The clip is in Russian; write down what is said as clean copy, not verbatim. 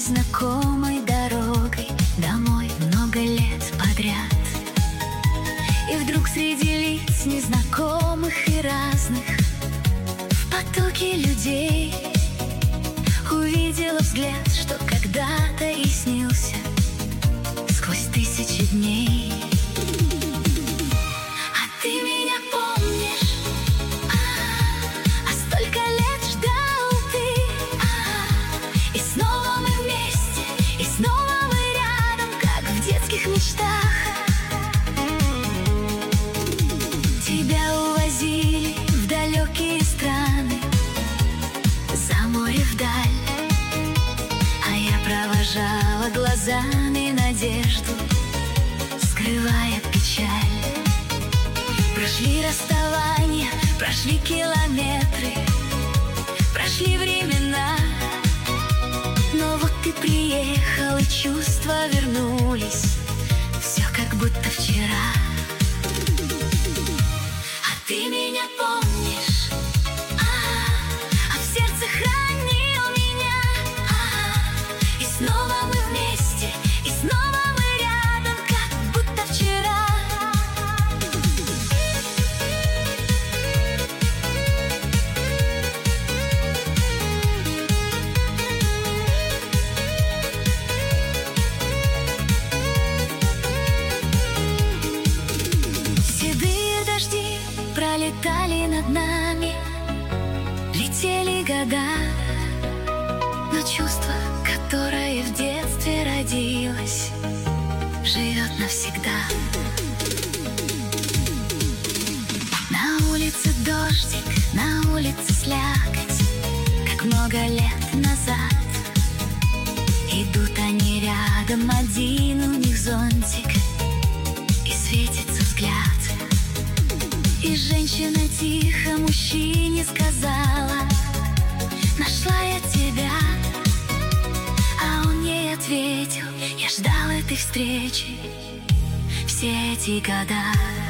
знакомой дорогой домой много лет подряд. И вдруг среди лиц незнакомых и разных в потоке людей увидела взгляд, что когда-то и снился сквозь тысячи дней. А ты меня помнишь? А столько лет ждал ты. И снова мы вместе, и снова мы рядом, как в детских мечтах. Тебя увозили в далекие страны, за море вдаль, а я провожала глазами надежду, скрывая печаль. Прошли расставания, прошли километры, прошли времена, но вот ты приехал, и чувства вернулись, все как будто вчера. А ты меня помнишь? А в сердце хранил меня. И снова мы вместе, и снова мы рядом, как будто вчера. Седые дожди пролетали над нами, летели года, но чувство, которое в детстве родилось, живет навсегда. На улице дождик, на улице слякоть, как много лет назад. Идут они рядом, один у них зонтик, и светится взгляд. И женщина тихо мужчине сказала: нашла я тебя. А он ей ответил: я ждал этой встречи все эти года.